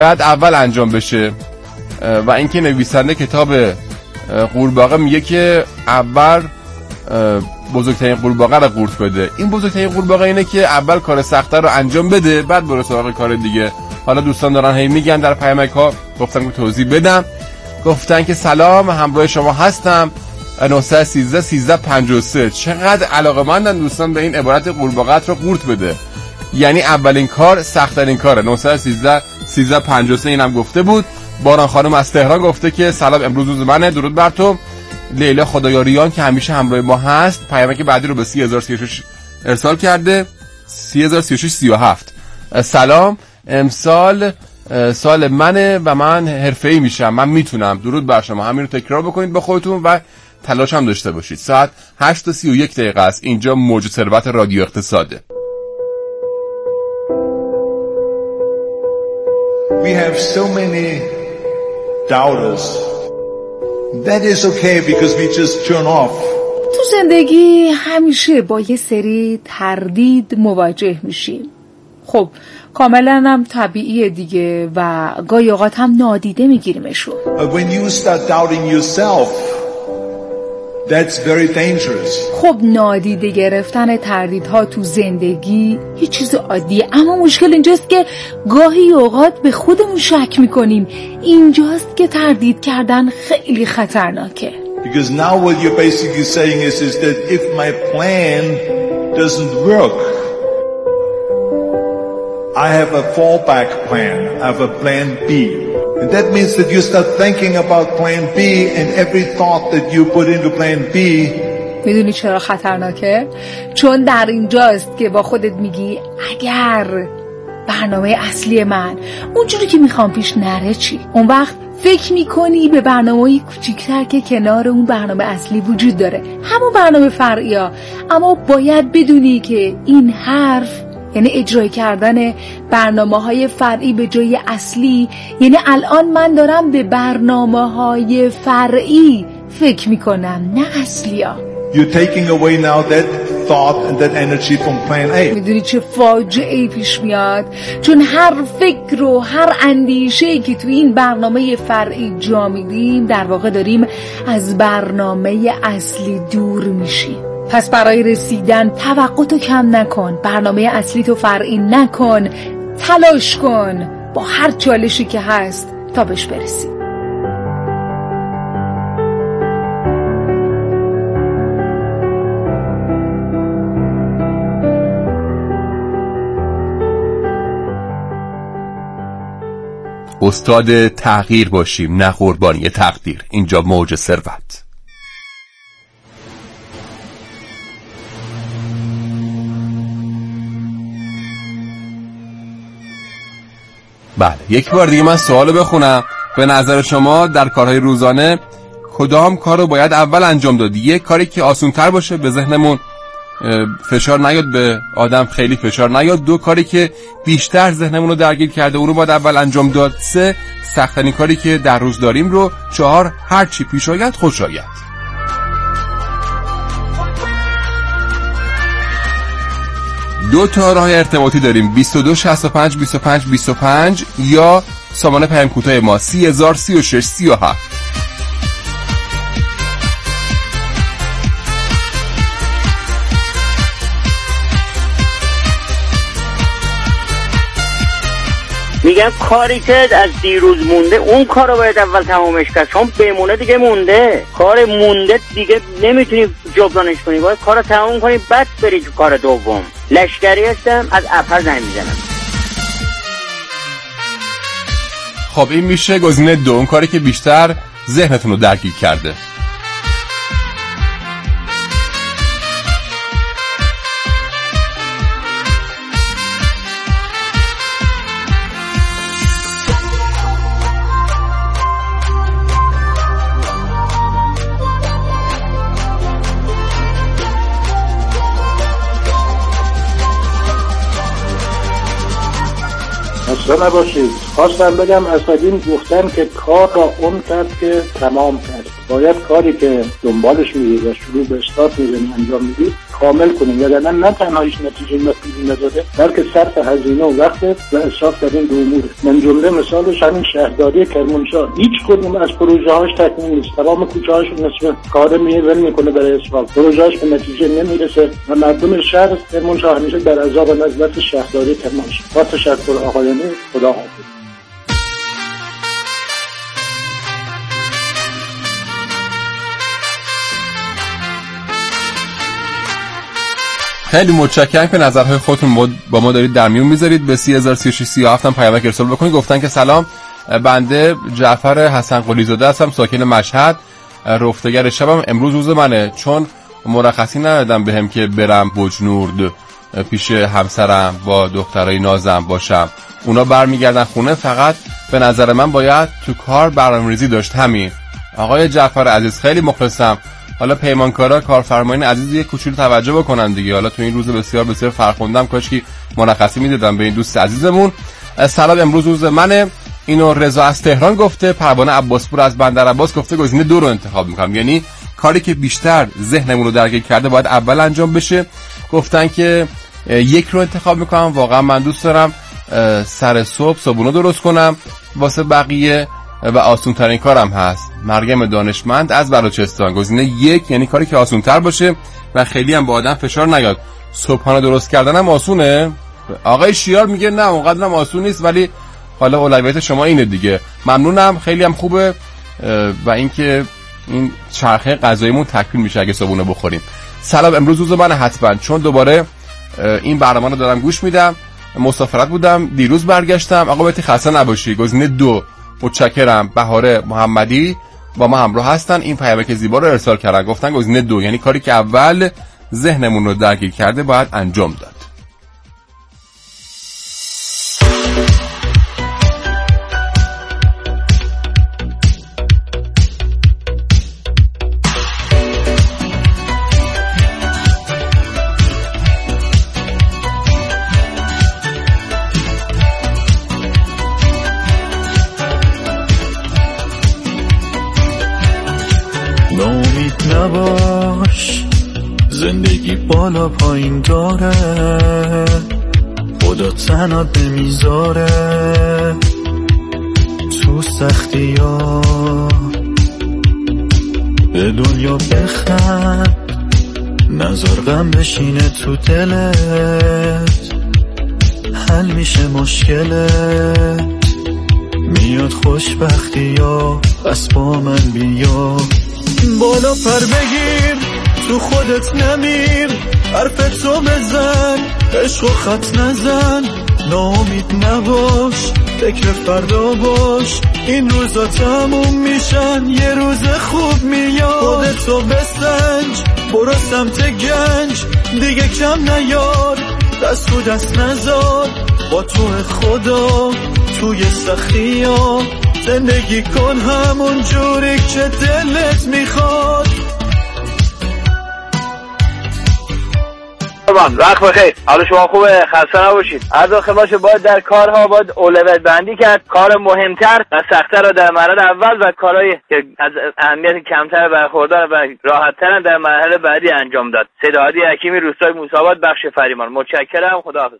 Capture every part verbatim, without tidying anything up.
باید اول انجام بشه. و اینکه نویسنده کتاب قورباغه میگه که اول بزرگترین قورباغه رو قورت بده. این بزرگترین قورباغه اینه که اول کار سخته رو انجام بده، بعد برو سراغ کار دیگه. حالا دوستان دارن هی میگن در پیامک ها، گفتم که توضیح بدم. گفتن که سلام، همراه شما هستم، نه یک سه سیزده پنجاه و سه. چقدر علاقه‌مندن دوستان به این عبارت قورباغه رو قورت بده. یعنی اولین کار سخت‌ترین کاره. نه یک سه سیزده پنجاه و سه اینم گفته بود. باران خانم از تهران گفته که سلام، امروز روز منه، درود بر تو. لیلا خدایاریان که همیشه همراه ما هست، پیامک بعدی رو به سی هزار و سی و شش ارسال کرده. سی هزار و سی و شش سی و هفت. سلام، امسال سال منه و من حرفه‌ای میشم، من میتونم. درود بر شما. همین رو تکرار بکنید با خودتون و تلاش هم داشته باشید. ساعت هشت و سی و یک دقیقه است. اینجا موج ثروت رادیو اقتصاده. We have so many doubters. That is okay because we just turn off. تو زندگی همیشه با یه سری تردید مواجه میشیم. خب کاملا هم طبیعیه دیگه و گاهی اوقات هم نادیده میگیریمشون. When you start doubting yourself, that's very dangerous. خب نادیده گرفتن تردیدها تو زندگی یه چیز عادیه، اما مشکل اینجاست که گاهی اوقات به خودمون شک میکنیم. اینجاست که تردید کردن خیلی خطرناکه. Because now what you're basically saying is, is that if my plan doesn't work, I have a fallback plan, I have a plan B. And that means that you start thinking about plan B and every thought that you put into plan B. میدونی چرا خطرناکه؟ چون در اینجاست که با خودت میگی اگر برنامه اصلی من اونجوری که میخوام پیش نره چی؟ اون وقت فکر میکنی به برنامه‌ای کوچیک‌تر که کنار اون برنامه اصلی وجود داره، همون برنامه فرعی ها. اما باید بدونی که این حرف یعنی اجرای کردن برنامه‌های فرعی به جای اصلی، یعنی الان من دارم به برنامه‌های فرعی فکر میکنم نه اصلی ها. You're taking away now that thought and that energy from plan A. میدونی چه فاجعه‌ای پیش میاد؟ چون هر فکر و هر اندیشه‌ای که تو این برنامه فرعی جا میدیم در واقع داریم از برنامه اصلی دور میشیم. پس برای رسیدن توقعتو کم نکن، برنامه اصلی تو فرعی نکن، تلاش کن با هر چالشی که هست تا بهش برسی. استاد تغییر باشیم، نه قربانی تقدیر. اینجا موج ثروت. بله، یک بار دیگه من سوالو بخونم. به نظر شما در کارهای روزانه کدام کارو باید اول انجام داد؟ یک کاری که آسان‌تر باشه، به ذهنمون فشار نیاد، به آدم خیلی فشار نیاد. دو کاری که بیشتر ذهنمون رو درگیر کرده اون رو باید اول انجام داد. سه سخت‌ترین کاری که در روز داریم رو. چهار هر چی پیش آید خوش آید. دو تا راه ارتباطی داریم، بیست و دو شصت و پنج بیست و پنج بیست و پنج یا سامان پیام کوتاه ما سی هزار و سی و شش سی و هفت. میگم کاری که از دیروز مونده اون کار رو باید اول تمامش کرد، چون بمونه دیگه مونده. کار مونده دیگه نمیتونی جبرانش کنی، باید کار رو تمام کنی بعد بری تو کار دوم. لشکری هستم، از اپر زنگ میزنم. خب این میشه گزینه دو، اون کاری که بیشتر ذهنتون رو درگیر کرده. خسته نباشید. خواستم بگم اسدین گفتن که کار را اون کرد که تمام کرد. باید کاری که دنبالش می‌رید و شروع به استارت می‌زنی انجام میدید کامل کنیم، یعنی نه تنها هیچ نتیجه مطلوبی نداده بلکه صرف هزینه و وقت و اسراف در این دو امور. من جمله مثالش همین شهرداری کرمانشاه هیچ کدوم از پروژه هاش تکمیل نیست، تمام کوچه هاش نصف کار میول میکنه برای اسفالت، پروژه هاش به نتیجه نمیرسه و مردم شهر کرمانشاه همیشه در عذاب و نزلت شهرداری کرمانشاه. با تشکر آقایانی، خدا حافظ. خیلی متشکرم که نظرهای خودتون با ما دارید در میون میذارید. به سی هزار و سی و شش سی و هفت هم پیامک ارسال بکنید. گفتن که سلام، بنده جعفر حسن قلی زاده هستم، ساکن مشهد، رفتگر شبم. امروز روز منه چون مرخصی ندادم بهم که برم بجنورد پیش همسرم با دخترای نازم باشم. اونا برمیگردن خونه. فقط به نظر من باید تو کار برنامه‌ریزی داشت. همین. آقای جعفر عزیز خیلی مخلصم. حالا پیمانکارا، کارفرمایان عزیز یک کوچولو توجه بکنن دیگه. حالا تو این روز بسیار بسیار فرخوندم، کاش که مرخصی میدادم به این دوست عزیزمون. سلام، امروز روز منه. اینو رضا از تهران گفته. پروانه عباسپور از بندر عباس گفته گزینه دو رو انتخاب میکنم، یعنی کاری که بیشتر ذهنمون رو درگیر کرده باید اول انجام بشه. گفتن که یک رو انتخاب میکنم. واقعا من دوست دارم سر صبح صبحونه درست کنم واسه بقیه و آسون ترین کارم هست. مریم دانشمند از بلوچستان گزینه یک، یعنی کاری که آسون تر باشه و خیلی هم با آدم فشار نیاد. صبحانه درست کردن هم آسونه. آقای شیار میگه نه اونقدر هم آسون نیست، ولی حالا اولویت شما اینه دیگه. ممنونم، خیلی هم خوبه و اینکه این چرخه غذاییمون تکمیل میشه اگه صبحونه بخوریم. سلام، امروز روز من حتما، چون دوباره این برنامه رو دارم گوش میدم. مسافرت بودم، دیروز برگشتم. آقا بهتی خسته نباشی. گزینه دو. متشکرم. بهاره محمدی با ما همراه هستن، این پیامک زیبا رو ارسال کردن. گفتن گزینه دو، یعنی کاری که اول ذهنمون رو درگیر کرده باید انجام داد. نباش، زندگی بالا پایین داره، خدا تنات نمیذاره. تو سختی ها به دنیا بخند، نذار غم بشینه تو دلت، حل میشه مشکلت. میاد خوشبختی ها، بس با من بیا. بالا پر بگیر، تو خودت نمیر، حرف تو بزن، عشق و خط نزن. ناامید نباش، فکر فردا باش، این روزا تموم میشن، یه روز خوب میاد. خودتو بسنج، برو سمت گنج، دیگه کم نیار، دست تو دست نزار. با تو خدا توی سختی ها زندگی کن همون جوری که دلت میخواد. وقت بخیر، حال شما خوبه؟ خسته نباشید. از آخر باشه، باید در کارها باید اولویت بندی کرد. کار مهمتر و سخت‌تر رو در مرحله اول و کارهایی که از اهمیت کمتر برخوردار و راحت‌تر در مرحله بعدی انجام داد. سیدعادی حکیمی، روستای موسی‌آباد، بخش فریمان. متشکرم، خداحافظ.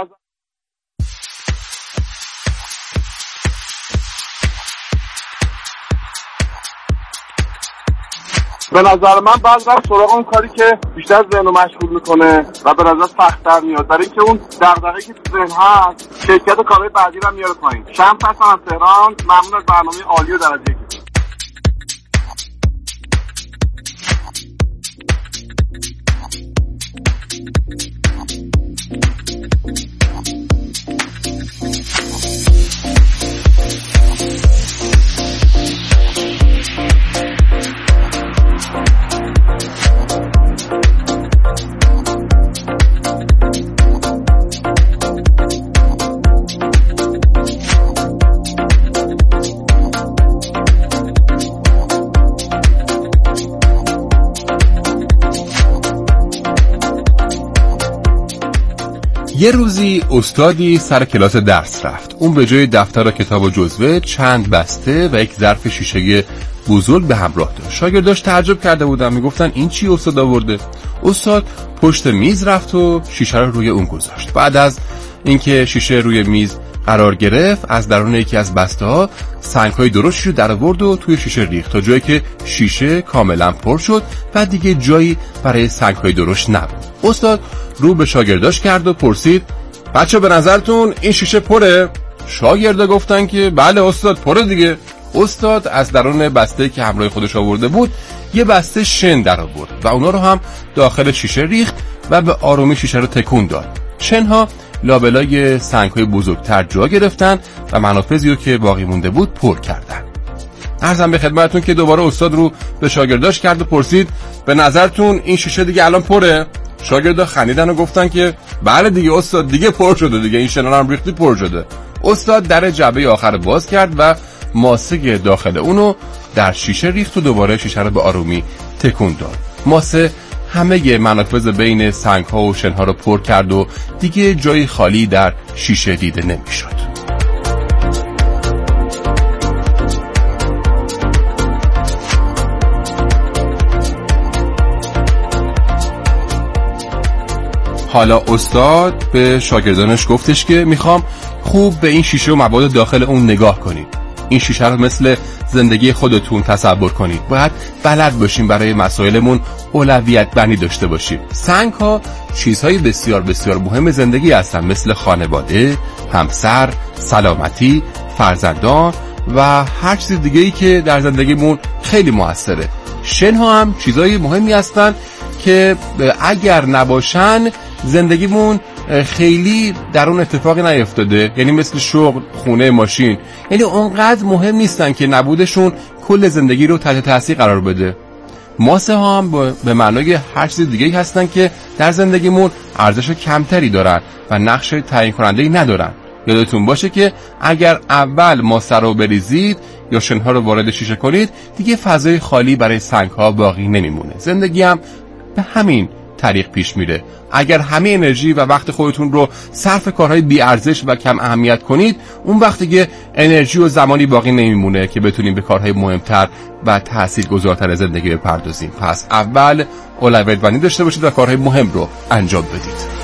به نظر من بعض وقت سراغ اون کاری که بیشتر ذهن رو مشغول میکنه و به نظر سخت‌تر میاد، برای اینکه اون دغدغه‌ای که تو ذهن هست کیفیت کارهای بعدی رو میاره پایین. شمس هستم از تهران، ممنون از برنامه عالی و درجه یک. یه روزی استادی سر کلاس درس رفت. اون به جای دفتر و کتاب و جزوه چند بسته و یک ظرف شیشه‌ای بزرگ به همراه داشت. شاگرداش تعجب کرده بودن، میگفتن این چی استاد آورده؟ استاد پشت میز رفت و شیشه رو روی اون گذاشت. بعد از اینکه شیشه روی میز قرار گرفت، از درون یکی از بسته‌ها سنگ‌های درشتی رو درآورد و توی شیشه ریخت تا جایی که شیشه کاملا پر شد و دیگه جایی برای سنگ‌های درشت نبود. استاد رو به شاگرداش کرد و پرسید: بچه به نظرتون این شیشه پره؟ شاگردا گفتن که بله استاد پره دیگه. استاد از درون بسته که همراه خودش آورده بود یه بسته شن در آورد و اونا رو هم داخل شیشه ریخت و به آرومی شیشه رو تکون داد. شنها لابلای سنگ‌های بزرگتر جا گرفتن و منافذی رو که باقی مونده بود پر کردن. عرضم به خدمتتون که دوباره استاد رو به شاگرداش کرد و پرسید: به نظرتون این شیشه دیگه الان پره؟ شاگردا خندیدن و گفتن که بله دیگه استاد، دیگه پر شده دیگه، این شنا هم ریختی پر شده. استاد در جعبه آخر باز کرد و ماسه داخل اونو در شیشه ریخت و دوباره شیشه رو به آرومی تکون داد. ماسه همه منافذ بین سنگ‌ها و شن‌ها رو پر کرد و دیگه جای خالی در شیشه دیده نمی‌شد. حالا استاد به شاگردانش گفتش که میخوام خوب به این شیشه و مواد داخل اون نگاه کنید. این شیشه رو مثل زندگی خودتون تصور کنید. باید بلد باشیم برای مسائلمون اولویت بندی داشته باشیم. سنگ ها چیزهای بسیار بسیار مهم زندگی هستن، مثل خانواده، همسر، سلامتی، فرزندان و هر چیز دیگه‌ای که در زندگیمون خیلی موثره. شن ها هم چیزهای مهمی هستن که اگر نباشن زندگیمون خیلی در اون اتفاقی نیفتاده، یعنی مثل شغل، خونه، ماشین، یعنی اونقدر مهم نیستن که نبودشون کل زندگی رو تحت تاثیر قرار بده. ماسه ها هم به معنای هر چیز دیگه‌ای هستن که در زندگیمون ارزش کمتری دارن و نقش تعیین کننده‌ای ندارن. یادتون باشه که اگر اول ماسه رو بریزید یا شنها رو وارد شیشه کنید، دیگه فضای خالی برای سنگ ها باقی نمیمونه. زندگی هم به همین طریق پیش میره. اگر همه انرژی و وقت خودتون رو صرف کارهای بی ارزش و کم اهمیت کنید، اون وقت دیگه انرژی و زمانی باقی نمیمونه که بتونیم به کارهای مهمتر و تاثیرگذارتر زندگی بپردازیم. پس اول اولویت بندی داشته باشید و کارهای مهم رو انجام بدید.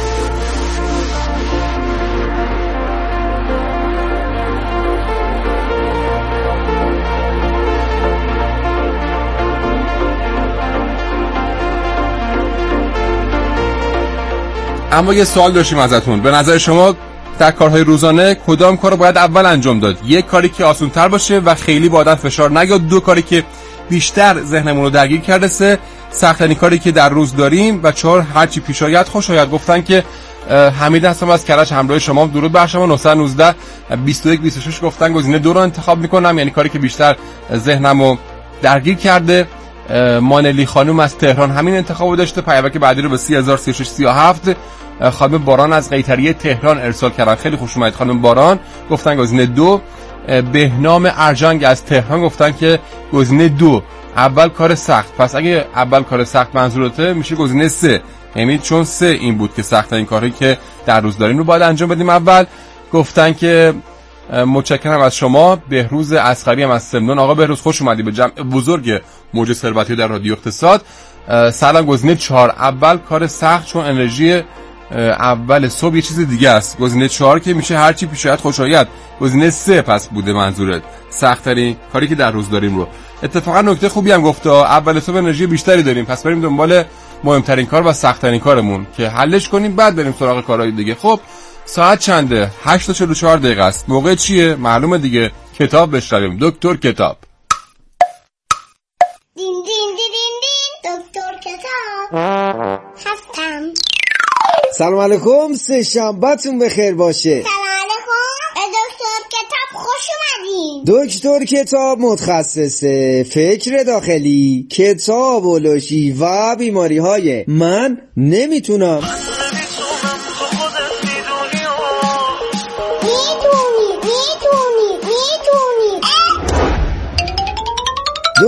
اما یه سوال داشتیم ازتون. به نظر شما در کارهای روزانه کدام کار رو باید اول انجام داد؟ یک کاری که آسان‌تر باشه و خیلی با آدم فشار نیاد، دو کاری که بیشتر ذهنمون رو درگیر کرده، سه سخت‌ترین کاری که در روز داریم و چهار هر چی پیش آید خوش آید. گفتن که حمید هستم از کرج، همراه شما. درود بر شما. نه یک نه بیست و یک بیست و شش گفتن گزینه دو رو انتخاب میکنم، یعنی کاری که بیشتر ذهنمو درگیر کرده. مانلی خانم از تهران همین انتخابو داشته. پیامک بعدی رو به سی هزار سی و شش سی و هفت خانم باران از قیطریه تهران ارسال کردن. خیلی خوش اومد خانم باران، گفتن گزینه دو. بهنام ارجنگ از تهران گفتن که گزینه دو، اول کار سخت. پس اگه اول کار سخت منظورته میشه گزینه سه، یعنی چون سه این بود که سخت این کاری که در روز داریم رو باید انجام بدیم اول. گفتن که متشکرم از شما. بهروز اصغری هم از سمنان. آقا بهروز خوش اومدی به جمع بزرگ موج ثروتی در رادیو اقتصاد. سلام. گزینه چهار، اول کار سخت، چون انرژی اول صبح یه چیز دیگه است. گزینه چهار که میشه هر چی پیش آید خوش آید. گزینه سه پس بوده منظورت، سخت ترین کاری که در روز داریم رو. اتفاقا نکته خوبی هم گفته، اول صبح انرژی بیشتری داریم، پس بریم دنبال مهمترین کار و سخت ترین کارمون که حلش کنیم، بعد بریم سراغ کارهای دیگه. خب ساعت چنده؟ هشت و چهل و چهار دقیقه است. موقع چیه؟ معلومه دیگه، کتاب بشنویم. دکتر کتاب. دین دین دین دین دکتر کتاب هستم. سلام علیکم، سه شنبه‌تون بخیر باشه. سلام علیکم، به دکتر کتاب خوش اومدین. دکتر کتاب متخصص فکر داخلی، کتابولوژی و بیماری‌های من نمیتونم.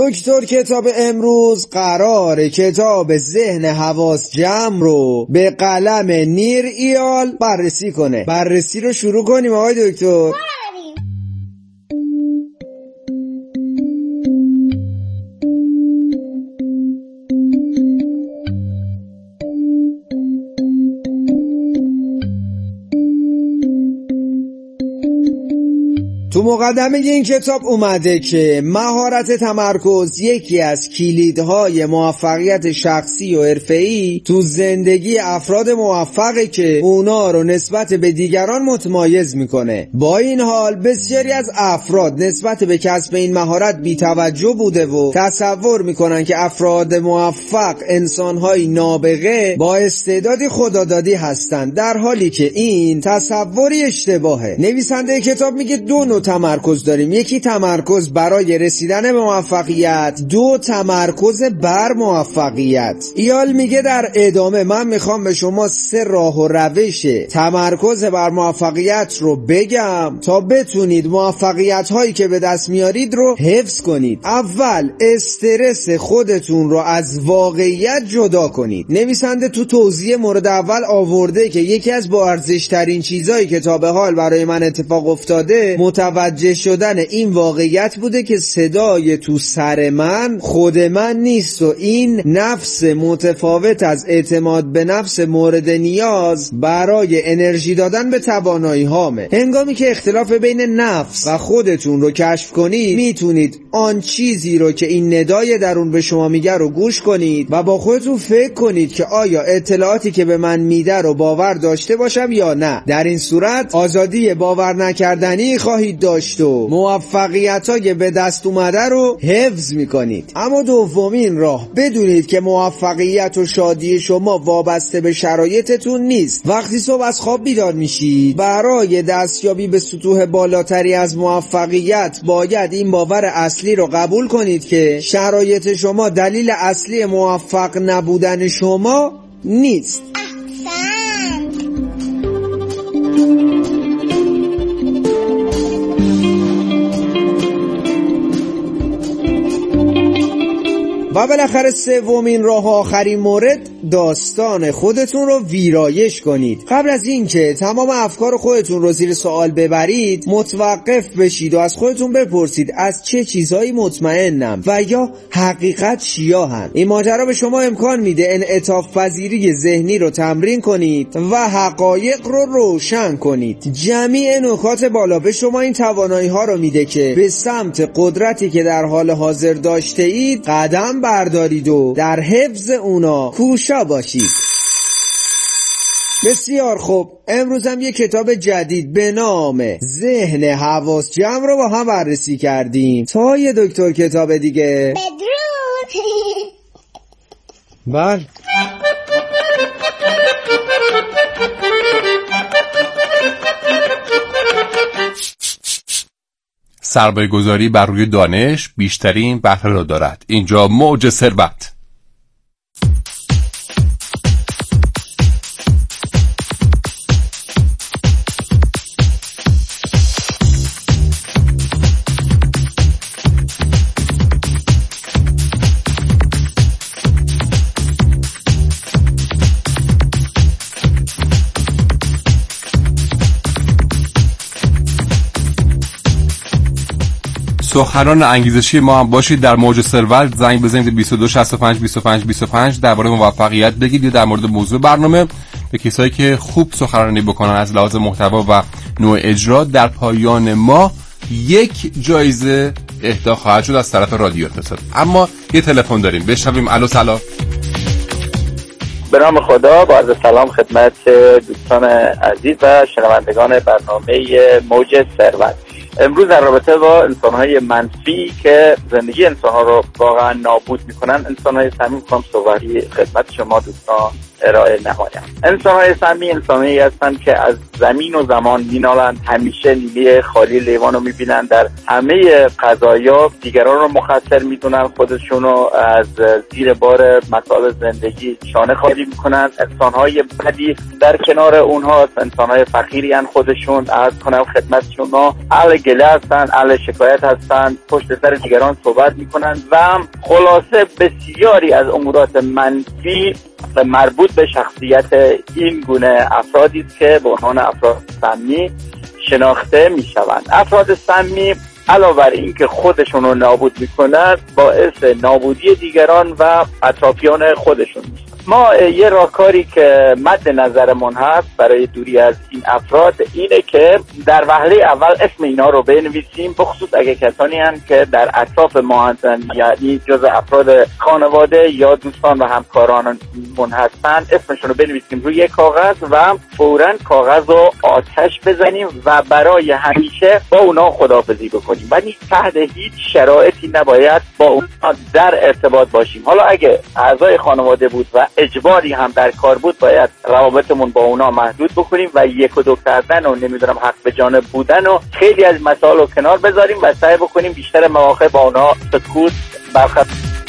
دکتر کتاب امروز قراره کتاب ذهن حواس جمع رو به قلم نیر ایال بررسی کنه. بررسی رو شروع کنیم آقای دکتر. تو مقدمه این کتاب اومده که مهارت تمرکز یکی از کلیدهای موفقیت شخصی و حرفه‌ای تو زندگی افراد موفقه که اونا رو نسبت به دیگران متمایز میکنه. با این حال بسیاری از افراد نسبت به کسب این مهارت بی‌توجه بوده و تصور میکنن که افراد موفق انسانهای نابغه با استعدادی خدادادی هستند، در حالی که این تصوری اشتباهه. نویسنده کتاب میگه دو نوع تمرکز داریم، یکی تمرکز برای رسیدن به موفقیت، دو تمرکز بر موفقیت. ایال میگه در ادامه من میخوام به شما سه راه و روش تمرکز بر موفقیت رو بگم تا بتونید موفقیت هایی که به دست میارید رو حفظ کنید. اول، استرس خودتون رو از واقعیت جدا کنید. نویسنده تو توضیح مورد اول آورده که یکی از با ارزش ترین چیزایی که تا به حال برای من اتفاق افتاده متوجه شدن این واقعیت بوده که صدای تو سر من خود من نیست و این نفس متفاوت از اعتماد به نفس مورد نیاز برای انرژی دادن به توانایی هامه. هنگامی که اختلاف بین نفس و خودتون رو کشف کنید میتونید آن چیزی رو که این ندای درون به شما میگه رو گوش کنید و با خودتون فکر کنید که آیا اطلاعاتی که به من میده رو باور داشته باشم یا نه. در این صورت آزادی باور نکردنی خواهید داشت و موفقیت‌های به دست اومده رو حفظ میکنید. اما دومین راه، بدونید که موفقیت و شادی شما وابسته به شرایطتون نیست. وقتی صبح از خواب بیدار میشید برای دستیابی به سطوح بالاتری از موفقیت باید این باور اصلی رو قبول کنید که شرایط شما دلیل اصلی موفق نبودن شما نیست. و بالاخره سومین راه، آخرین مورد، داستان خودتون رو ویرایش کنید. قبل از اینکه تمام افکار خودتون رو زیر سوال ببرید متوقف بشید و از خودتون بپرسید از چه چیزایی مطمئنم و یا حقیقت چیاهن. این ماجرا به شما امکان میده انعطاف پذیری ذهنی رو تمرین کنید و حقایق رو روشن کنید. جمیع نکات بالا به شما این توانایی ها رو میده که به سمت قدرتی که در حال حاضر داشته اید قدم بردارید و در حفظ اونا کوشا باشید. بسیار خوب، امروز هم یک کتاب جدید به نام ذهن حواس جمع رو با هم بررسی کردیم. تا یه دکتر کتاب دیگه، بدرود. بله. سرمایه گذاری بر روی دانش بیشترین بهره را دارد. اینجا موج ثروت. سخنان انگیزشی ما هم باشید. در موج ثروت زنگ بزنید بیست و دو شصت و پنج بیست و پنج بیست و پنج درباره موفقیت بگید یا در مورد موضوع برنامه. به کسایی که خوب سخنرانی بکنن از لحاظ محتوا و نوع اجرا در پایان ما یک جایزه اهدا خواهد شد از طرف رادیو اقتصاد. اما یه تلفن داریم، بشنویم. الو سلام. به نام خدا، با عرض سلام خدمت دوستان عزیز و شنوندگان برنامه موج ثروت. امروز در رابطه با انسان‌های منفی که زندگی انسان‌ها رو واقعا نابود می‌کنن، انسان‌های صمیمی، می‌خوام صحبتی خدمت شما دوستان ارائه نمایند. انسان‌های سمی انسان‌هایی هستند که از زمین و زمان مینالند، همیشه نیمه خالی لیوان رو میبینند، در همه قضایا دیگران رو مقصر میدونن، خودشون رو از زیر بار مسائل زندگی شانه خالی میکنن. انسان‌های بدی در کنار اونها انسان‌های فقیری هستند، خودشون عرض کنم خدمت شما اهل گله هستند، اهل شکایت هستند، پشت سر دیگران صحبت میکنن و خلاصه بسیاری از امورات منفی مربوط به شخصیت این گونه افرادی است که به عنوان افراد سمی شناخته میشوند. افراد سمی علاوه بر این که خودشون رو نابود میکنند، باعث نابودی دیگران و اطرافیان خودشون میشن. ما یه راهکاری که مد نظرمون هست برای دوری از این افراد اینه که در وهله اول اسم اینا رو بنویسیم، بخصوص اگه کسانی هستند که در اطراف ما هستند، یعنی جزء افراد خانواده یا دوستان و همکارانمون هستند، اسمشون رو بنویسیم روی یک کاغذ و فوراً کاغذ رو آتش بزنیم و برای همیشه با اونا خداحافظی بکنیم. ولی تحت هیچ شرایطی نباید با اونا در ارتباط باشیم. حالا اگه اعضای خانواده بود و اجباری هم در کار بود، باید روابطمون با اونا محدود بکنیم و یک و دو کردن و نمیدونم حق به جانب بودن و خیلی از مسائل رو کنار بذاریم و سعی بکنیم بیشتر مواقع با اونا سکوت برقرار.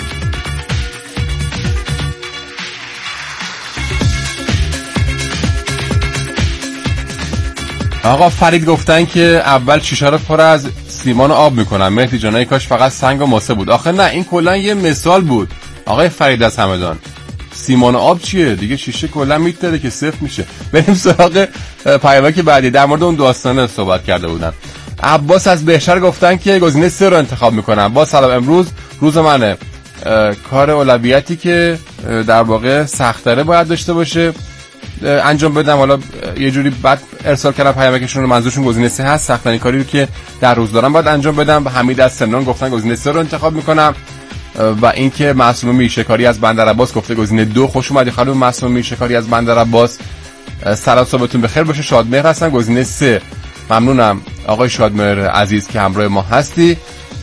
آقا فرید گفتن که اول شیشه رو پر از سیمان آب میکنن. مهدی جانایی کاش فقط سنگ و ماسه بود. آخه نه، این کلا یه مثال بود آقای فرید از همدان. سیمان و آب چیه دیگه؟ شیشه کلا میتره که صفر میشه. بریم سراغ پیامک بعدی. در مورد اون داستانه صحبت کرده بودن. عباس از بهشهر گفتن که گزینه سه رو انتخاب میکنن. با سلام، امروز روز منه. کار اولویتی که در واقع سخت‌تره باید داشته باشه انجام بدم. حالا یه جوری بعد ارسال کردم پیامکشون رو، منظورشون گزینه سه هست، سخت‌ترین کاری رو که در روز دارم باید انجام بدم. حمید از سمنان گفتن گزینه سه رو انتخاب میکنم. و اینکه معصومه میرشکاری از بندر عباس گفته گزینه دو. خوش اومدی خانم معصومه میرشکاری از بندر عباس. سلام، صبحتون بخیر باشه. شادمهر هستن گزینه سه. ممنونم آقای شادمهر عزیز که همراه ما هستی.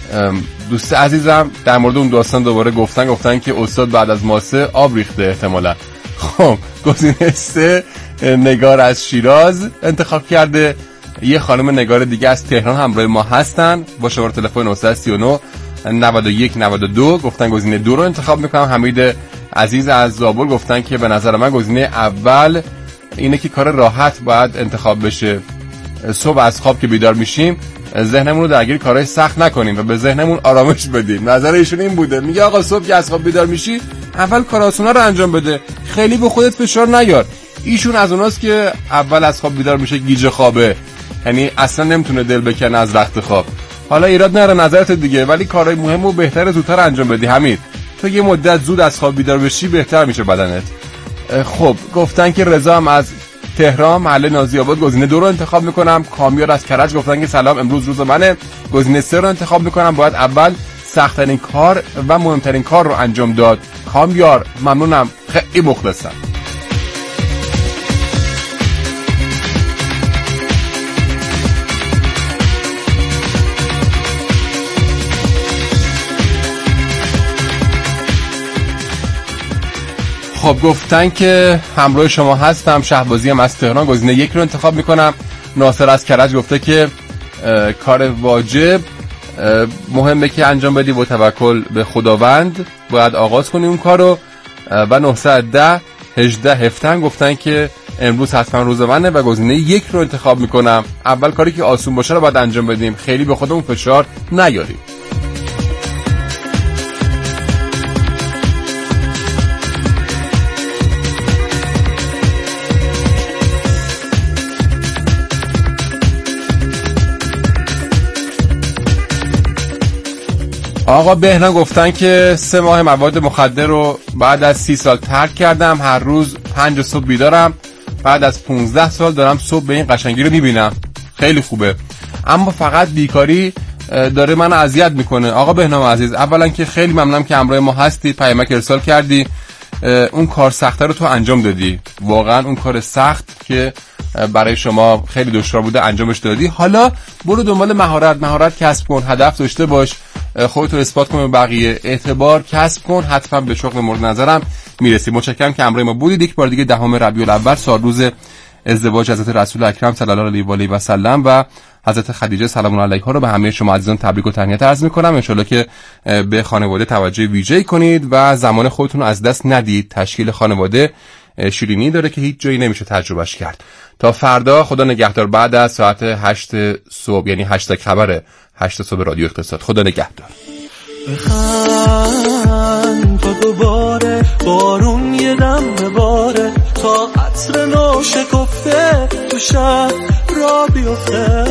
دوست عزیزم در مورد اون داستان دوباره گفتن گفتن که استاد بعد از ماسه آب ریخته احتمالا. خب گزینه سه نگار از شیراز انتخاب کرده. یه خانم نگار دیگه از تهران همراه ما هستن با شماره تلفن نه سه نه نود و یک نود و دو گفتن گزینه دو رو انتخاب میکنم. حمید عزیز از زابل گفتن که به نظر من گزینه اول اینه که کار راحت باید انتخاب بشه. صبح از خواب که بیدار میشیم ذهنمون رو درگیر کارهای سخت نکنیم و به ذهنمون آرامش بدیم. نظر ایشون این بوده. میگه آقا صبح که از خواب بیدار میشی اول کار آسونا رو انجام بده، خیلی به خودت فشار نیار. ایشون از اوناست که اول از خواب بیدار میشه گیج خوابه، یعنی اصلا نمیتونه دل بکنه از رخت خواب. حالا ایراد نره نظرت دیگه، ولی کارهای مهمو بهتره زودتر انجام بدی. حمید تو یه مدت زود از خواب بیدار بشی بهتر میشه بدنت. خب گفتن که رضا هم از تهران محله نازی آباد گزینه دو رو انتخاب میکنم. کامیار از کرج گفتن که سلام، امروز روز منه، گزینه سه رو انتخاب میکنم. باید اول سخت‌ترین کار و مهمترین کار رو انجام داد. کامیار ممنونم، خیلی مخلصم. خب گفتن که همراه شما هستم. شهبازی هم از تهران گزینه یک رو انتخاب میکنم. ناصر از کرج گفته که کار واجب مهمه که انجام بدی با توکل به خداوند باید آغاز کنی اون کارو. و نهصد و ده هجده هفته گفتن که امروز حتما روز منه و گزینه یک رو انتخاب میکنم. اول کاری که آسون باشه رو باید انجام بدیم، خیلی به خودمون فشار نیاریم. آقا بهنام گفتن که سه ماه مواد مخدر رو بعد از سی سال ترک کردم. هر روز پنج صبح بیدارم. بعد از پونزده سال دارم صبح به این قشنگی رو میبینم. خیلی خوبه، اما فقط بیکاری داره من اذیت میکنه. آقا بهنام عزیز، اولا که خیلی ممنونم که همراه ما هستی، پیامک ارسال کردی، اون کار سخته رو تو انجام دادی. واقعا اون کار سخت که برای شما خیلی دشوار بوده انجامش دادی. حالا برو دنبال مهارت مهارت کسب کن، هدف داشته باش. خودت رو اثبات کن به بقیه، اعتبار کسب کن، حتما به شغل مورد نظرم میرسی. متشکرم که همراه ما بودید. یک بار دیگه دهم ربیع الاول سال روز ازدواج حضرت رسول اکرم صلی الله علیه و آله و سلم و حضرت خدیجه سلام الله علیها رو به همه شما عزیزان تبریک و تهنیت عرض می‌کنم. ان شاءالله که به خانواده توجه ویژه‌ای کنید و زمان خودتون رو از دست ندید. تشکیل خانواده شیرینی داره که هیچ جایی نمیشه تجربهش کرد. تا فردا خدا نگهدار. بعد از ساعت هشت صبح، یعنی هشت خبر هشت صبح رادیو اقتصاد. خدا نگهدار. بخند تا دوباره بارون یه دم بباره، تا عطر نو شکفته تو شب را بیفته،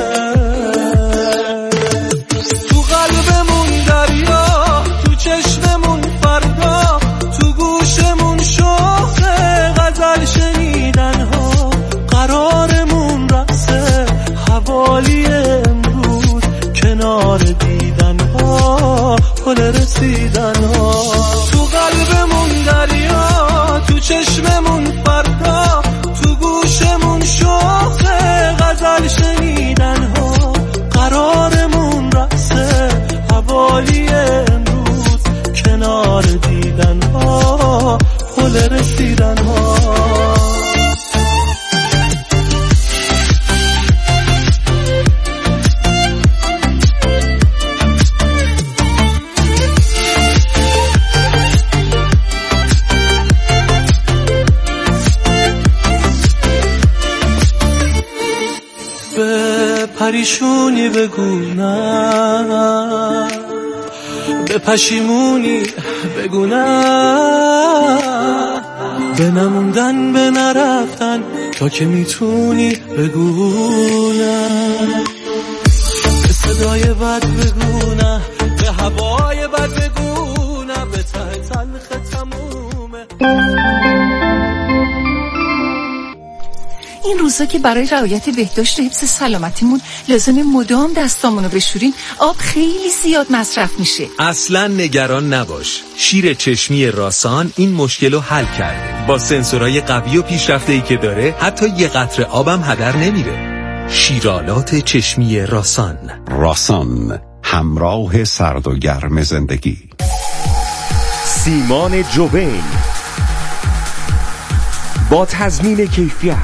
تو قلبمون دریا، تو چشممون فردا، تو گوشمون شوخه غزل شنیدن ها، قرارمون رقصه حوالی امروز، کنار دیدن ها، پل رسیدن ها، تو قلبمون دریا، تو چشممون فردا، تو گوشمون شوخه غزل شنیدن ها، قرارمون رقصه حوالی امروز، کنار دیدن ها، پل رسیدن ها. پریشونی بگو نه، به پشیمونی بگو نه، به نموندن به نرفتن تا که میتونی بگو نه، به صدای بد بگو نه، به هوای بد بگو نه، به ته تلخ تمومه. این روزا که برای رعایت بهداشت و حفظ سلامتیمون لازم مدام دستامونو بشوریم، آب خیلی زیاد مصرف میشه. اصلا نگران نباش، شیر چشمی راسان این مشکل رو حل کرده. با سنسورهای قوی و پیشرفته‌ای که داره، حتی یه قطره آبم هدر نمیره. شیرالات چشمی راسان. راسان، همراه سرد و گرم زندگی. سیمان جوین با تضمین کیفیت،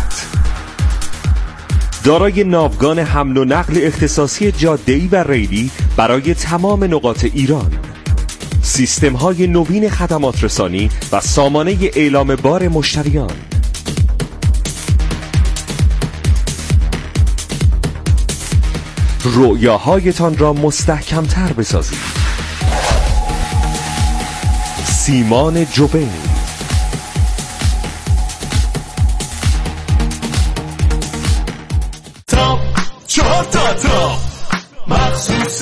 دارای ناوگان حمل و نقل اختصاصی جاده‌ای و ریلی برای تمام نقاط ایران، سیستم‌های نوین خدمات رسانی و سامانه اعلام بار مشتریان. رؤیاهایتان را مستحکم‌تر بسازید. سیمان جوین. چهار تا تا مخصوص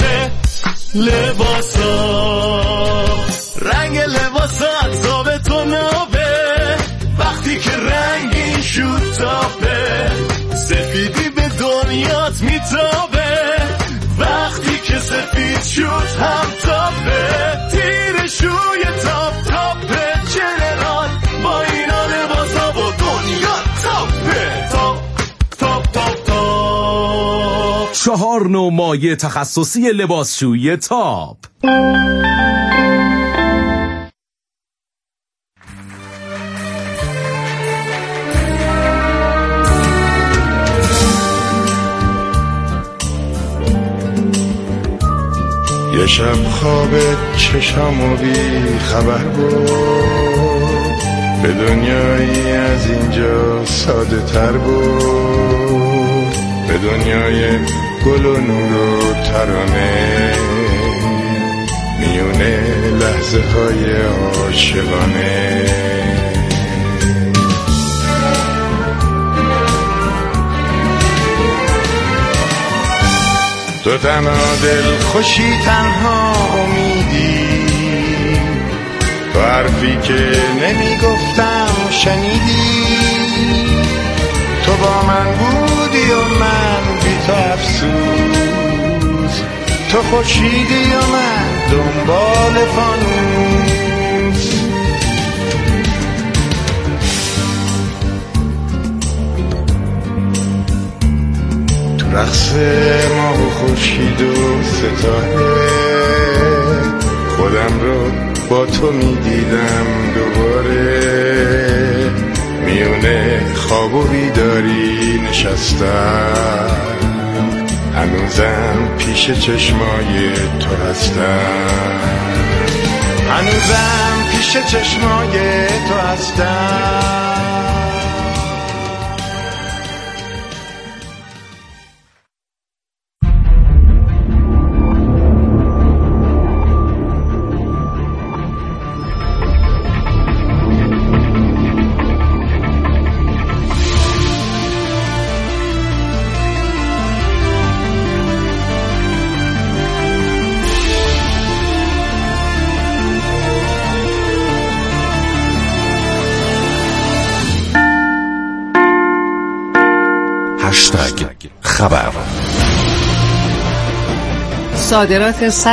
لباسا، رنگ لباسات ثابتون آبه، وقتی که رنگین شد تابه، سفیدی به دنیات میتابه، وقتی که سفید شد هم تابه، تیر شوی تاب تابه، جنرال با اینا لباسا و دنیا تابه، تاب تاب تاب تاب. چهار نوع مایع تخصصی لباسشویی تاب. یه شب خواب چشامو بی خبر بود، به دنیایی از اینجا ساده تر بود، به دنیای گل و نور و ترانه، میونه لحظه های عاشقانه. تو تنها دل خوشی، تنها امیدی، تو حرفی که نمی گفتم شنیدی، تو با من بودی و من بی تو افسوس، تو خورشیدی و من دنبال فانوس. تو رقص ماه و خورشید و ستاره، خودم رو با تو میدیدم دوباره، میونه خواب و بیداری نشستم، هنوزم پیش چشمای تو هستم، هنوزم پیش چشمای تو هستم. هشتگ خبر صادرات